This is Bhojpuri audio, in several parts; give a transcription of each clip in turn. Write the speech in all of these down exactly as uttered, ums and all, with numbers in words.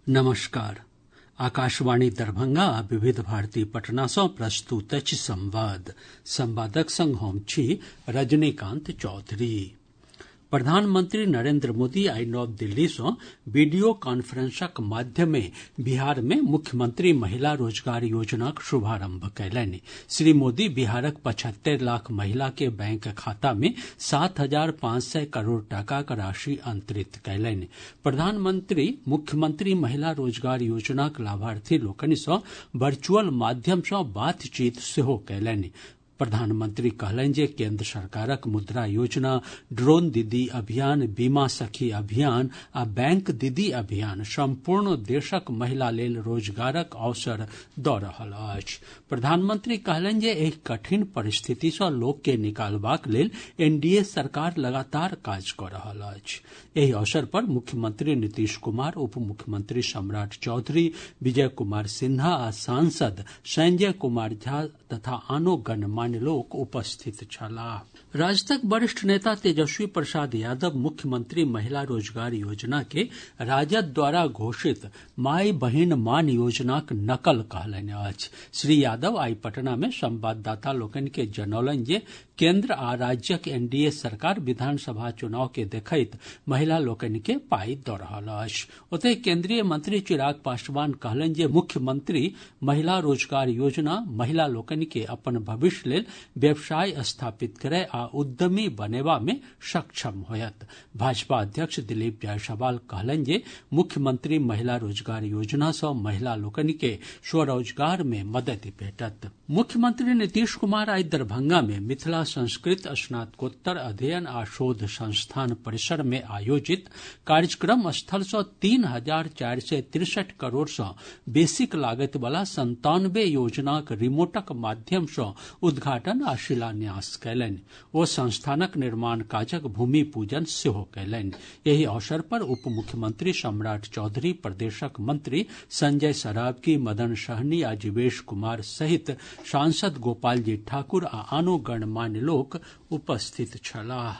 नमस्कार। आकाशवाणी दरभंगा आ विविध भारती पटना सँ प्रस्तुत अछि संवाद। संवादक संग हम छी रजनीकांत चौधरी। प्रधानमंत्री नरेंद्र मोदी आइ नव दिल्ली सँ वीडियो कॉन्फ्रेंसक माध्यमे बिहार मे मुख्यमंत्री महिला रोजगार योजनाक शुभारंभ कयलनि। श्री मोदी बिहारक पचहत्तरि लाख महिला के बैंक खाता मे सात हजार पांच सय करोड़ टाकाक राशि अंतरित कयलनि। प्रधानमंत्री मुख्यमंत्री महिला रोजगार योजनाक लाभार्थी लोकनि सँ वर्चुअल माध्यम सँ बातचीत सेहो कयलनि। प्रधानमंत्री कहलनि जे केंद्र सरकारक मुद्रा योजना, ड्रोन दीदी अभियान, बीमा सखी अभियान आ बैंक दीदी अभियान संपूर्ण देशक महिला लेल रोजगारक अवसर दऽ रहल अछि। प्रधानमंत्री कहलनि जे एहि कठिन परिस्थिति सँ लोक के निकालबाक लेल एनडीए सरकार लगातार काज कऽ रहल अछि। एहि अवसर पर मुख्यमंत्री नीतीश कुमार, उप मुख्यमंत्री सम्राट चौधरी, विजय कुमार सिन्हा आ सांसद संजय कुमार झा तथा आनो गणमान्य लोक उपस्थित छलाह। राजदक वरिष्ठ नेता तेजस्वी प्रसाद यादव मुख्यमंत्री महिला रोजगार योजना के राजद द्वारा घोषित माई बहिन मान योजनाक नकल कहलनि अछि। श्री यादव आइ पटना मे संवाददाता लोकनि के जनौलनि जे केंद्र आ राज्यक एनडीए सरकार विधानसभा चुनाव के देखैत महिला लोकनि के पाई दऽ रहल अछि। ओतहि केंद्रीय मंत्री चिराग पासवान कहलनि जे मुख्यमंत्री महिला रोजगार योजना महिला लोकनि के अपन भविष्य लेल व्यवसाय स्थापित करय आ उद्यमी बनेबा मे सक्षम होयत। भाजपा अध्यक्ष दिलीप जायसवाल कहलनि जे मुख्यमंत्री महिला रोजगार योजना सँ महिला लोकनि के स्वरोजगार मे मददि भेटत। मुख्यमंत्री नीतीश कुमार आइ दरभंगा मे मिथिला संस्कृत स्नातकोत्तर अध्ययन आ शोध संस्थान परिसर मे आयोजित कार्यक्रम स्थल सँ तीन हजार चारि सय तिरसठि करोड़ सँ बेसीक लागति वला संतानवे योजनाक रिमोटक माध्यम सँ उद्घाटन आ शिलान्यास कयलनि। ओ संस्थानक निर्माण काजक भूमि पूजन सेहो कयलनि। एहि अवसर पर उप मुख्यमंत्री सम्राट चौधरी, प्रदेशक मंत्री संजय सरावगी, मदन सहनी आ जीवेश कुमार सहित सांसद गोपाल जी ठाकुर आ आनो गणमान्य लोक उपस्थित छलाह।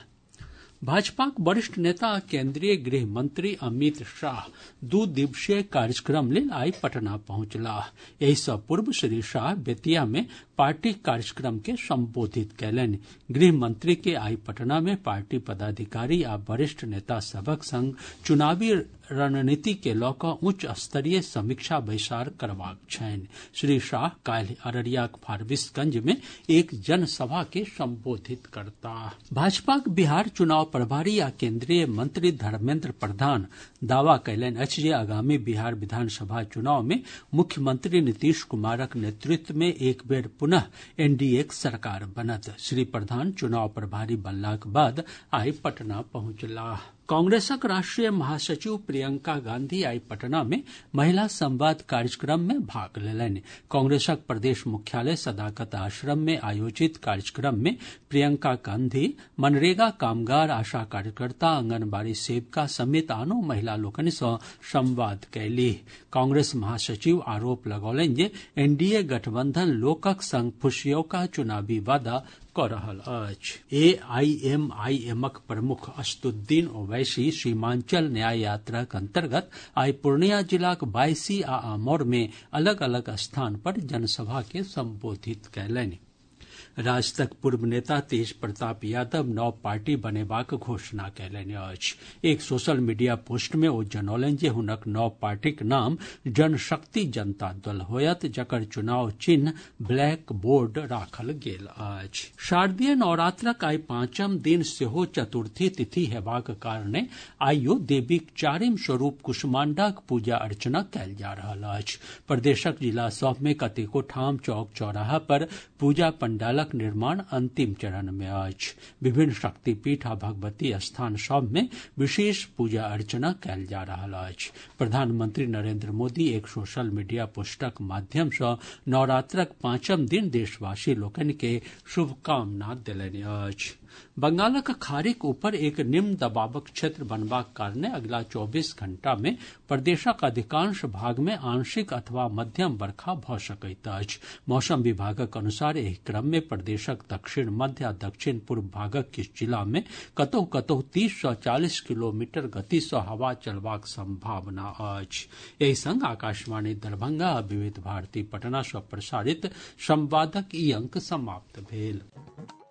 भाजपाक वरिष्ठ नेता आ केंद्रीय गृह मंत्री अमित शाह दू दिवसीय कार्यक्रम लेल आइ पटना पहुंचलाह। एहि सँ पूर्व श्री शाह बेतिया मे पार्टी कार्यक्रम के संबोधित कयलनि। गृह मंत्री के आइ पटना मे पार्टी पदाधिकारी आ वरिष्ठ नेता सभक संग चुनावी रणनीति के लऽ कऽ उच्च स्तरीय समीक्षा बैसार करबाक छनि। श्री शाह काल्हि अररियाक फारबिसगंज मे एक जनसभा के संबोधित करताह। भाजपाक बिहार चुनाव प्रभारी आ केंद्रीय मंत्री धर्मेंद्र प्रधान दावा कयलनि अछि जे आगामी बिहार विधानसभा चुनाव मे मुख्यमंत्री नीतीश कुमारक नेतृत्व मे एक बेर पुनः एनडीएक सरकार बनत। श्री प्रधान चुनाव प्रभारी बनलाक बाद आइ पटना पहुंचलाह। कांग्रेसक राष्ट्रीय महासचिव प्रियंका गांधी आइ पटना मे महिला संवाद कार्यक्रम मे भाग लेलनि। कांग्रेसक प्रदेश मुख्यालय सदाकत आश्रम मे आयोजित कार्यक्रम मे प्रियंका गांधी मनरेगा कामगार, आशा कार्यकर्ता, आंगनबाड़ी सेविका समेत आनो महिला लोकनि सँ संवाद कयलीह। कांग्रेस महासचिव आरोप लगौलनि जे एनडीए गठबंधन लोकक संग फुसियौका चुनावी वादा कऽ रहल अछि। एआईएमआईएमक प्रमुख असदुद्दीन ओवैसी सीमांचल न्याय यात्राक अंतर्गत आइ पूर्णिया जिलाक बायसी आ आमौर मे अलग अलग स्थान पर जनसभा के संबोधित कयलनि। राजदक पूर्व नेता तेज प्रताप यादव नव पार्टी बनेबाक घोषणा कयलनि अछि। एक सोशल मीडिया पोस्ट मे ओ जनौलनि जे हुनक नव पार्टीक नाम जनशक्ति जनता दल होयत, जकर चुनाव चिन्ह ब्लैक बोर्ड राखल गेल अछि। शारदीय नवरात्रक आइ पांचम दिन सेहो चतुर्थी तिथि हेबाक कारणे आइयो देवीक चारिम स्वरूप कुष्मांडाक पूजा अर्चना कयल जा रहल अछि। प्रदेशक जिला सभ मे कतेको ठाम चौक चौराहा पर पूजा पंडालक निर्माण अंतिम चरण में अछि। विभिन्न शक्तिपीठ आ भगवती स्थान सभ में विशेष पूजा अर्चना कयल जा रहल अछि। प्रधानमंत्री नरेंद्र मोदी एक सोशल मीडिया पोस्टक माध्यम सँ नवरात्रक पांचम दिन देशवासी लोकनि के शुभकामना देलनि अछि। बंगालक खाड़ीक ऊपर एक निम्न दबावक क्षेत्र बनबाक कारणे अगिला चौबीस घंटा मे प्रदेशक अधिकांश भाग मे आंशिक अथवा मध्यम बरखा भऽ सकैत अछि। मौसम विभागक अनुसार एहि क्रम मे प्रदेशक दक्षिण मध्य आ दक्षिण पूर्व भागक किछु जिला मे कतहु कतहु तीस सँ चालीस किलोमीटर गति सँ हवा चलबाक संभावना अछि। एहि संग आकाशवाणी दरभंगा आ विविध भारती पटना सँ प्रसारित संवादक ई अंक समाप्त भेल।